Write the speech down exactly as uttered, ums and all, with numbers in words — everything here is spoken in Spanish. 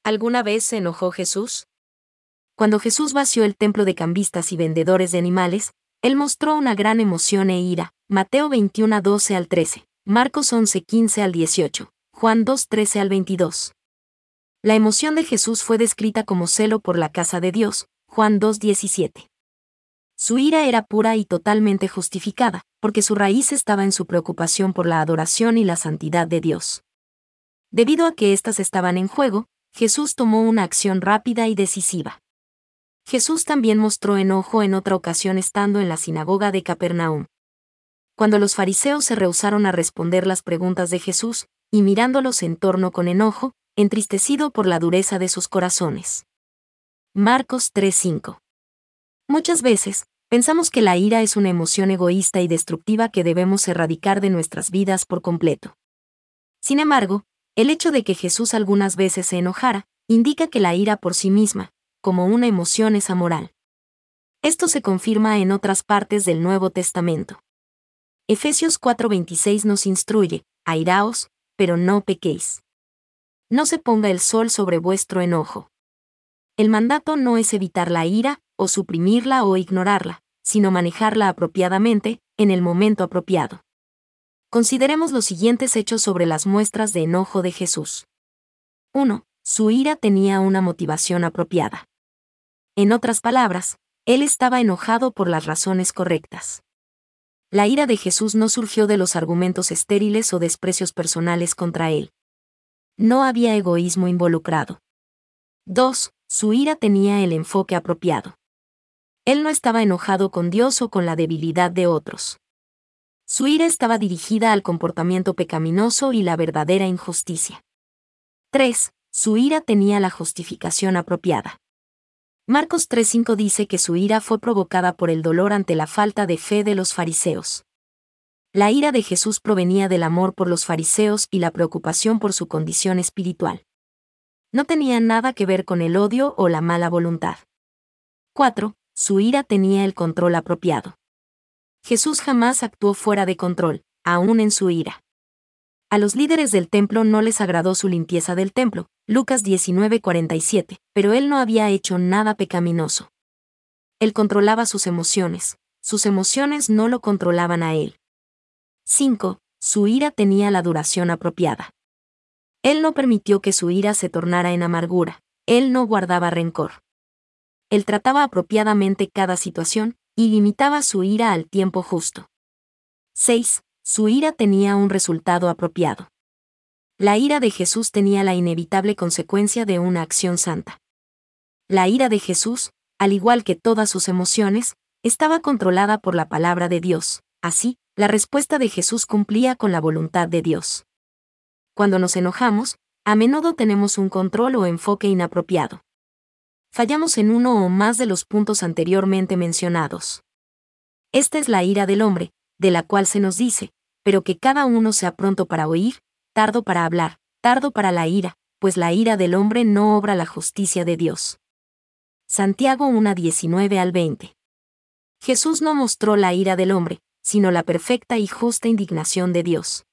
¿Alguna vez se enojó Jesús? Cuando Jesús vació el templo de cambistas y vendedores de animales, él mostró una gran emoción e ira. Mateo veintiuno doce al trece, Marcos once quince al dieciocho, Juan dos trece al veintidós. La emoción de Jesús fue descrita como celo por la casa de Dios, Juan dos diecisiete. Su ira era pura y totalmente justificada, porque su raíz estaba en su preocupación por la adoración y la santidad de Dios. Debido a que éstas estaban en juego, Jesús tomó una acción rápida y decisiva. Jesús también mostró enojo en otra ocasión estando en la sinagoga de Capernaum. Cuando los fariseos se rehusaron a responder las preguntas de Jesús, y mirándolos en torno con enojo, entristecido por la dureza de sus corazones. Marcos tres cinco. Muchas veces, pensamos que la ira es una emoción egoísta y destructiva que debemos erradicar de nuestras vidas por completo. Sin embargo, el hecho de que Jesús algunas veces se enojara, indica que la ira por sí misma, como una emoción, es amoral. Esto se confirma en otras partes del Nuevo Testamento. Efesios cuatro veintiséis nos instruye: airaos, pero no pequéis. No se ponga el sol sobre vuestro enojo. El mandato no es evitar la ira, o suprimirla o ignorarla, sino manejarla apropiadamente, en el momento apropiado. Consideremos los siguientes hechos sobre las muestras de enojo de Jesús. uno. Su ira tenía una motivación apropiada. En otras palabras, él estaba enojado por las razones correctas. La ira de Jesús no surgió de los argumentos estériles o desprecios personales contra él. No había egoísmo involucrado. dos. Su ira tenía el enfoque apropiado. Él no estaba enojado con Dios o con la debilidad de otros. Su ira estaba dirigida al comportamiento pecaminoso y la verdadera injusticia. tres. Su ira tenía la justificación apropiada. Marcos tres cinco dice que su ira fue provocada por el dolor ante la falta de fe de los fariseos. La ira de Jesús provenía del amor por los fariseos y la preocupación por su condición espiritual. No tenía nada que ver con el odio o la mala voluntad. cuatro. Su ira tenía el control apropiado. Jesús jamás actuó fuera de control, aún en su ira. A los líderes del templo no les agradó su limpieza del templo, Lucas diecinueve cuarenta y siete, pero él no había hecho nada pecaminoso. Él controlaba sus emociones, sus emociones no lo controlaban a él. cinco. Su ira tenía la duración apropiada. Él no permitió que su ira se tornara en amargura, él no guardaba rencor. Él trataba apropiadamente cada situación, y limitaba su ira al tiempo justo. seis. Su ira tenía un resultado apropiado. La ira de Jesús tenía la inevitable consecuencia de una acción santa. La ira de Jesús, al igual que todas sus emociones, estaba controlada por la palabra de Dios. Así, la respuesta de Jesús cumplía con la voluntad de Dios. Cuando nos enojamos, a menudo tenemos un control o enfoque inapropiado. Fallamos en uno o más de los puntos anteriormente mencionados. Esta es la ira del hombre, de la cual se nos dice, pero que cada uno sea pronto para oír, tardo para hablar, tardo para la ira, pues la ira del hombre no obra la justicia de Dios. Santiago uno diecinueve al veinte. Jesús no mostró la ira del hombre, sino la perfecta y justa indignación de Dios.